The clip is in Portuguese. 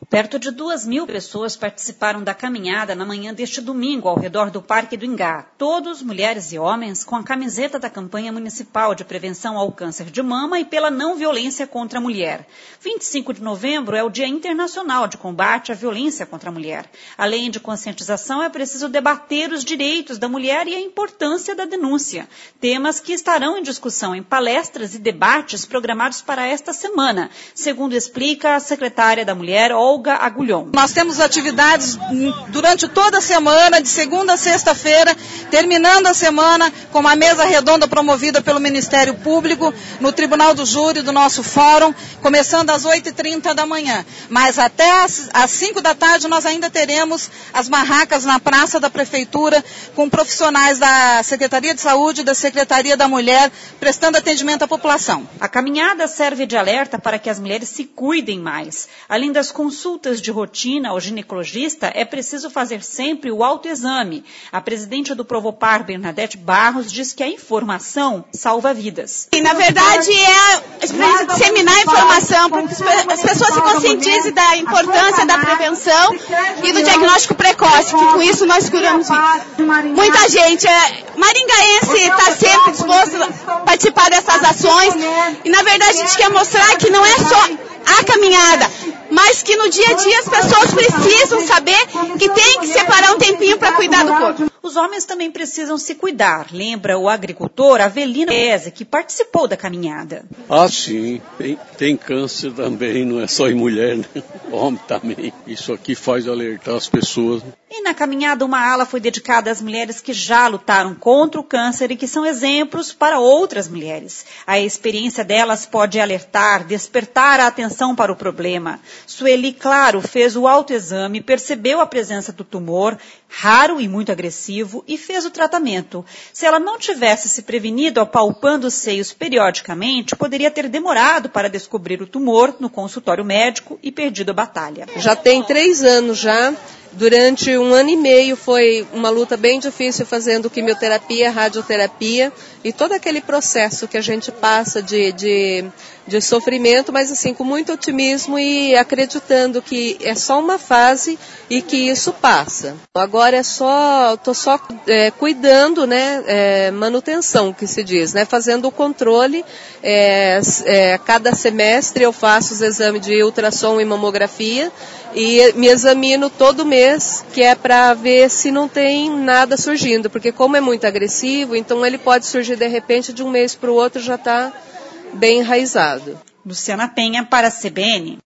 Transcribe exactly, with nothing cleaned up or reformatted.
Perto de duas mil pessoas participaram da caminhada na manhã deste domingo ao redor do Parque do Ingá. Todos, mulheres e homens, com a camiseta da campanha municipal de prevenção ao câncer de mama e pela não violência contra a mulher. vinte e cinco de novembro é o Dia Internacional de Combate à Violência contra a Mulher. Além de conscientização, é preciso debater os direitos da mulher e a importância da denúncia. Temas que estarão em discussão em palestras e debates programados para esta semana, segundo explica a secretária da Mulher, Olga Agulhon. Nós temos atividades durante toda a semana, de segunda a sexta-feira, terminando a semana com uma mesa redonda promovida pelo Ministério Público, no Tribunal do Júri do nosso fórum, começando às oito e trinta da manhã. Mas até às, às cinco da tarde nós ainda teremos as barracas na Praça da Prefeitura, com profissionais da Secretaria de Saúde e da Secretaria da Mulher, prestando atendimento à população. A caminhada serve de alerta para que as mulheres se cuidem mais. Além das consultas de rotina ao ginecologista, é preciso fazer sempre o autoexame. A presidente do Provopar, Bernadette Barros, diz que a informação salva vidas. E, na verdade, é disseminar a informação para que as pessoas se conscientizem da importância da prevenção e do diagnóstico precoce, que com isso nós curamos vidas. Muita gente, é, maringaense, está sempre disposto a participar dessas ações e, na verdade, a gente quer mostrar que não é só a caminhada, mas que no dia a dia as pessoas precisam saber que tem que separar um tempinho para cuidar do corpo. Os homens também precisam se cuidar, lembra o agricultor Avelino Eze, que participou da caminhada. Ah, sim, tem, tem câncer também, não é só em mulher, né? Homem também. Isso aqui faz alertar as pessoas. E na caminhada, uma ala foi dedicada às mulheres que já lutaram contra o câncer e que são exemplos para outras mulheres. A experiência delas pode alertar, despertar a atenção para o problema. Sueli Claro fez o autoexame, percebeu a presença do tumor, raro e muito agressivo, e fez o tratamento. Se ela não tivesse se prevenido apalpando os seios periodicamente, poderia ter demorado para descobrir o tumor no consultório médico e perdido a batalha. Já tem três anos já. Durante um ano e meio foi uma luta bem difícil fazendo quimioterapia, radioterapia e todo aquele processo que a gente passa de, de, de sofrimento, mas assim com muito otimismo e acreditando que é só uma fase e que isso passa. Agora é só, estou só é, cuidando, né, é, manutenção que se diz, né, fazendo o controle. É, é, cada semestre eu faço os exames de ultrassom e mamografia e me examino todo mês, que é para ver se não tem nada surgindo, porque como é muito agressivo, então ele pode surgir de repente de um mês para o outro já está bem enraizado. Luciana Penha para a C B N.